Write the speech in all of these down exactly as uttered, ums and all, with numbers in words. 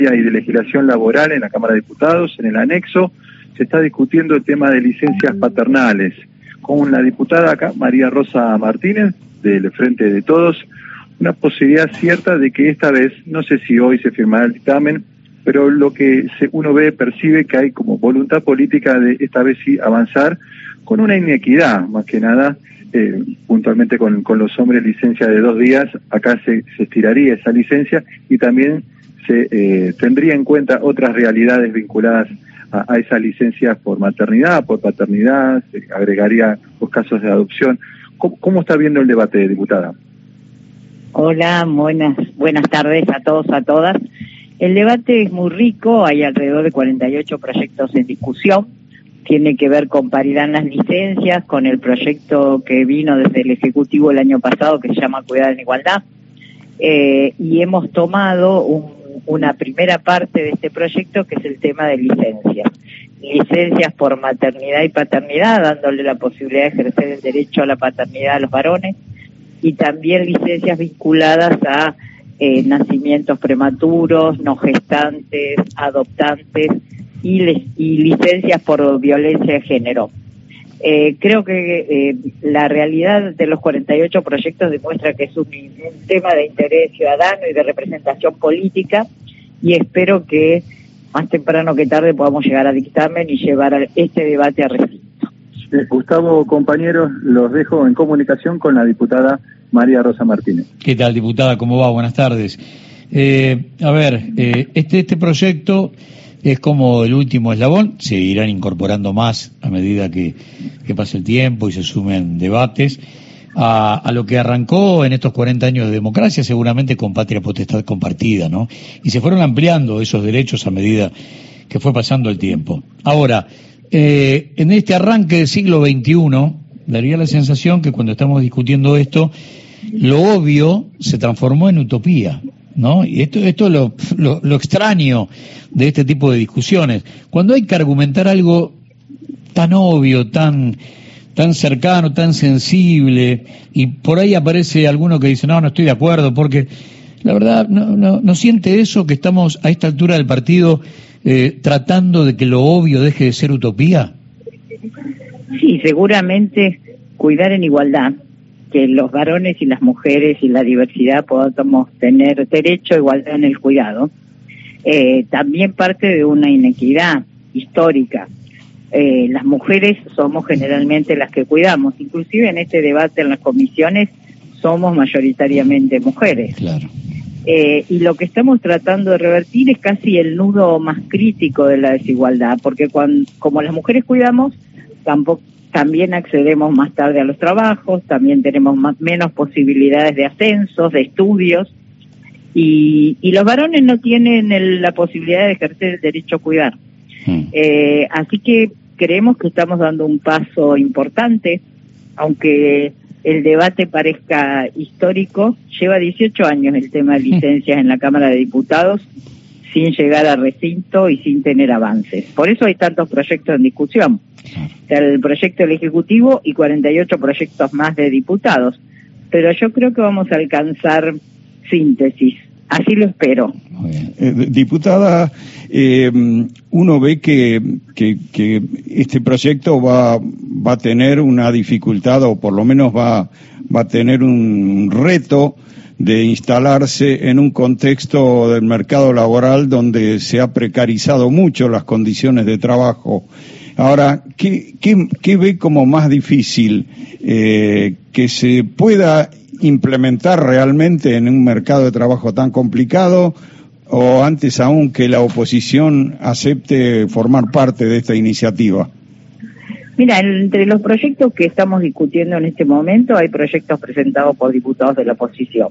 y de legislación laboral en la Cámara de Diputados, en el anexo, se está discutiendo el tema de licencias paternales, con la diputada acá, María Rosa Martínez, del Frente de Todos, una posibilidad cierta de que esta vez, no sé si hoy se firmará el dictamen, pero lo que se, uno ve, percibe que hay como voluntad política de esta vez sí avanzar con una inequidad, más que nada, eh, puntualmente con, con los hombres licencia de dos días, acá se, se estiraría esa licencia y también se eh, tendría en cuenta otras realidades vinculadas a, a esas licencias por maternidad, por paternidad, se agregaría los casos de adopción. ¿Cómo, cómo está viendo el debate, diputada? Hola, buenas, buenas tardes a todos, a todas. El debate es muy rico, hay alrededor de cuarenta y ocho proyectos en discusión, tiene que ver con paridad en las licencias, con el proyecto que vino desde el Ejecutivo el año pasado que se llama Cuidar en Igualdad, eh, y hemos tomado un una primera parte de este proyecto que es el tema de licencias. Licencias por maternidad y paternidad, dándole la posibilidad de ejercer el derecho a la paternidad a los varones, y también licencias vinculadas a eh, nacimientos prematuros, no gestantes, adoptantes y, les, y licencias por violencia de género. Eh, creo que eh, la realidad de los cuarenta y ocho proyectos demuestra que es un, un tema de interés ciudadano y de representación política, y espero que más temprano que tarde podamos llegar a dictamen y llevar este debate a recinto. Eh, Gustavo, compañeros, los dejo en comunicación con la diputada María Rosa Martínez. ¿Qué tal, diputada? ¿Cómo va? Buenas tardes. Eh, a ver, eh, este, este proyecto es como el último eslabón, se irán incorporando más a medida que, que pase el tiempo y se sumen debates a, a lo que arrancó en estos cuarenta años de democracia, seguramente con patria potestad compartida, ¿no? Y se fueron ampliando esos derechos a medida que fue pasando el tiempo. Ahora, eh, en este arranque del siglo veintiuno, daría la sensación que cuando estamos discutiendo esto, lo obvio se transformó en utopía, ¿no? Y esto, esto es lo, lo, lo extraño de este tipo de discusiones. Cuando hay que argumentar algo tan obvio, tan, tan cercano, tan sensible, y por ahí aparece alguno que dice, no, no estoy de acuerdo, porque la verdad, no, no, no siente eso que estamos a esta altura del partido eh, tratando de que lo obvio deje de ser utopía. Sí, seguramente cuidar en igualdad, que los varones y las mujeres y la diversidad podamos tener derecho a igualdad en el cuidado, eh, también parte de una inequidad histórica. Eh, las mujeres somos generalmente las que cuidamos, inclusive en este debate en las comisiones somos mayoritariamente mujeres. Claro. Eh, y lo que estamos tratando de revertir es casi el nudo más crítico de la desigualdad, porque cuando, como las mujeres cuidamos, tampoco también accedemos más tarde a los trabajos, también tenemos más, menos posibilidades de ascensos, de estudios, y, y los varones no tienen el, la posibilidad de ejercer el derecho a cuidar. Mm. Eh, así que creemos que estamos dando un paso importante, aunque el debate parezca histórico, lleva dieciocho años el tema de licencias en la Cámara de Diputados, sin llegar a recinto y sin tener avances. Por eso hay tantos proyectos en discusión. Está el proyecto del Ejecutivo y cuarenta y ocho proyectos más de diputados. Pero yo creo que vamos a alcanzar síntesis. Así lo espero. Eh, diputada, eh, uno ve que, que, que este proyecto va, va a tener una dificultad, o por lo menos va, va a tener un reto de instalarse en un contexto del mercado laboral donde se ha precarizado mucho las condiciones de trabajo. Ahora, ¿qué, qué, qué ve como más difícil? Eh, ¿que se pueda implementar realmente en un mercado de trabajo tan complicado, o antes aún que la oposición acepte formar parte de esta iniciativa? Mira, entre los proyectos que estamos discutiendo en este momento hay proyectos presentados por diputados de la oposición.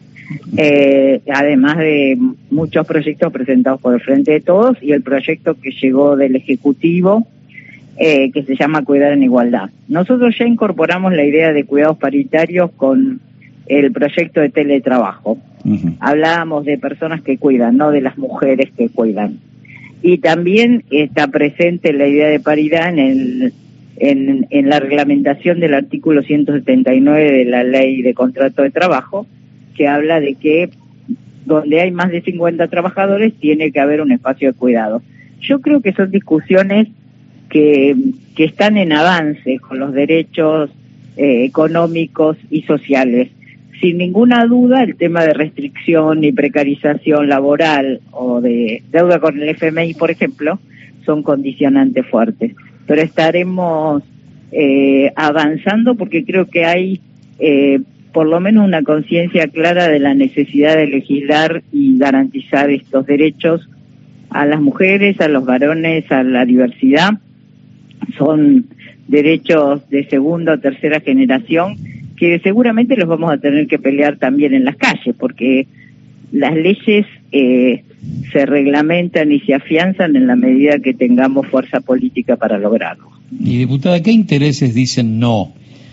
Eh, además de muchos proyectos presentados por el Frente de Todos y el proyecto que llegó del Ejecutivo, eh, que se llama Cuidar en Igualdad. Nosotros ya incorporamos la idea de cuidados paritarios con el proyecto de teletrabajo. Uh-huh. Hablábamos de personas que cuidan, no de las mujeres que cuidan. Y también está presente la idea de paridad en el en, en la reglamentación del artículo ciento setenta y nueve de la Ley de Contrato de Trabajo, que habla de que donde hay más de cincuenta trabajadores tiene que haber un espacio de cuidado. Yo creo que son discusiones que, que están en avance con los derechos eh, económicos y sociales. Sin ninguna duda, el tema de restricción y precarización laboral o de deuda con el F M I, por ejemplo, son condicionantes fuertes. Pero estaremos eh, avanzando porque creo que hay eh, por lo menos una conciencia clara de la necesidad de legislar y garantizar estos derechos a las mujeres, a los varones, a la diversidad. Son derechos de segunda o tercera generación que seguramente los vamos a tener que pelear también en las calles, porque las leyes eh, se reglamentan y se afianzan en la medida que tengamos fuerza política para lograrlo. Y diputada, ¿qué intereses dicen no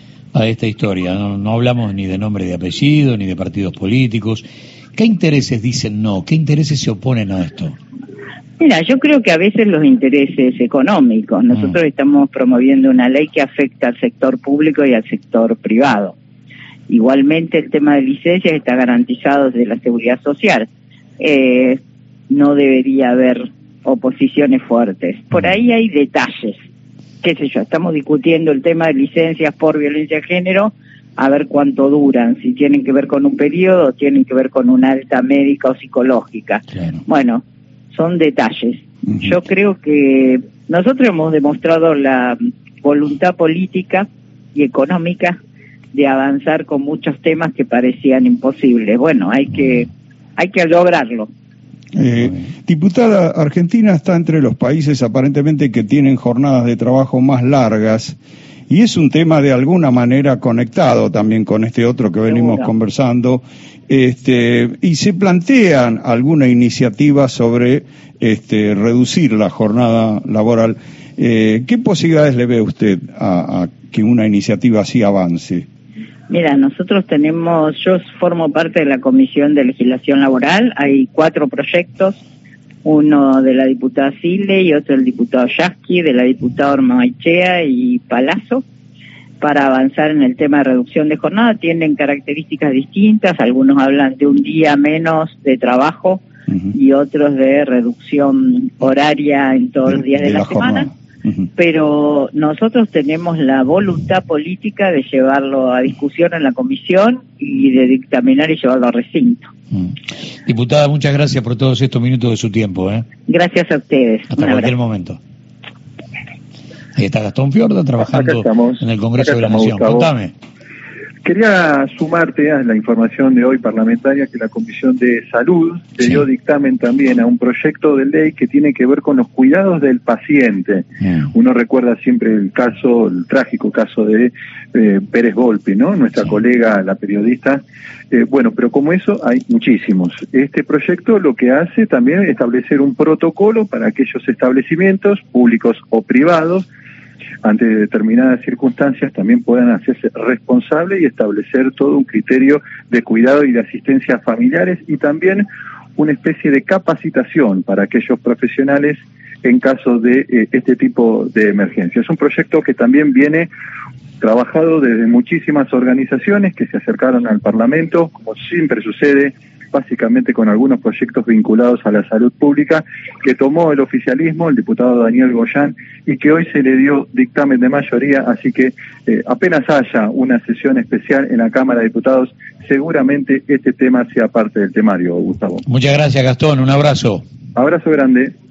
a esta historia? No, no hablamos ni de nombre de apellido, ni de partidos políticos. ¿Qué intereses dicen no? ¿Qué intereses se oponen a esto? Mira, yo creo que a veces los intereses económicos. Nosotros mm. estamos promoviendo una ley que afecta al sector público y al sector privado. Igualmente el tema de licencias está garantizado desde la seguridad social. Eh, no debería haber oposiciones fuertes. Por ahí hay detalles. Qué sé yo, estamos discutiendo el tema de licencias por violencia de género, a ver cuánto duran, si tienen que ver con un periodo o tienen que ver con una alta médica o psicológica. Claro. Bueno, son detalles. Uh-huh. Yo creo que nosotros hemos demostrado la voluntad política y económica de avanzar con muchos temas que parecían imposibles. Bueno, hay que hay que lograrlo. Eh, diputada, Argentina está entre los países aparentemente que tienen jornadas de trabajo más largas y es un tema de alguna manera conectado también con este otro que venimos Seguro. conversando. Este, y se plantean alguna iniciativa sobre este, reducir la jornada laboral. Eh, ¿Qué posibilidades le ve usted a, a que una iniciativa así avance? Mira, nosotros tenemos, yo formo parte de la Comisión de Legislación Laboral, hay cuatro proyectos, uno de la diputada Sile y otro del diputado Yasky, de la diputada Ormaechea y Palazzo, para avanzar en el tema de reducción de jornada. Tienen características distintas, algunos hablan de un día menos de trabajo uh-huh. y otros de reducción horaria en todos los días de, de la, la semana, uh-huh. pero nosotros tenemos la voluntad política de llevarlo a discusión en la comisión y de dictaminar y llevarlo a recinto. Uh-huh. Diputada, muchas gracias por todos estos minutos de su tiempo. ¿eh? Gracias a ustedes. Hasta cualquier momento. Ahí está Gastón Fiorda trabajando en el Congreso de la Nación. Gustavo. Contame. Quería sumarte a la información de hoy parlamentaria que la Comisión de Salud le sí. dio dictamen también a un proyecto de ley que tiene que ver con los cuidados del paciente. Yeah. Uno recuerda siempre el caso, el trágico caso de eh, Pérez Volpi, ¿no? Nuestra sí. colega, la periodista. Eh, bueno, pero como eso hay muchísimos. Este proyecto lo que hace también es establecer un protocolo para aquellos establecimientos públicos o privados ante determinadas circunstancias también puedan hacerse responsables y establecer todo un criterio de cuidado y de asistencia a familiares y también una especie de capacitación para aquellos profesionales en caso de eh, este tipo de emergencia. Es un proyecto que también viene trabajado desde muchísimas organizaciones que se acercaron al Parlamento, como siempre sucede, básicamente con algunos proyectos vinculados a la salud pública, que tomó el oficialismo, el diputado Daniel Goyán, y que hoy se le dio dictamen de mayoría, así que eh, apenas haya una sesión especial en la Cámara de Diputados, seguramente este tema sea parte del temario, Gustavo. Muchas gracias, Gastón, un abrazo. Abrazo grande.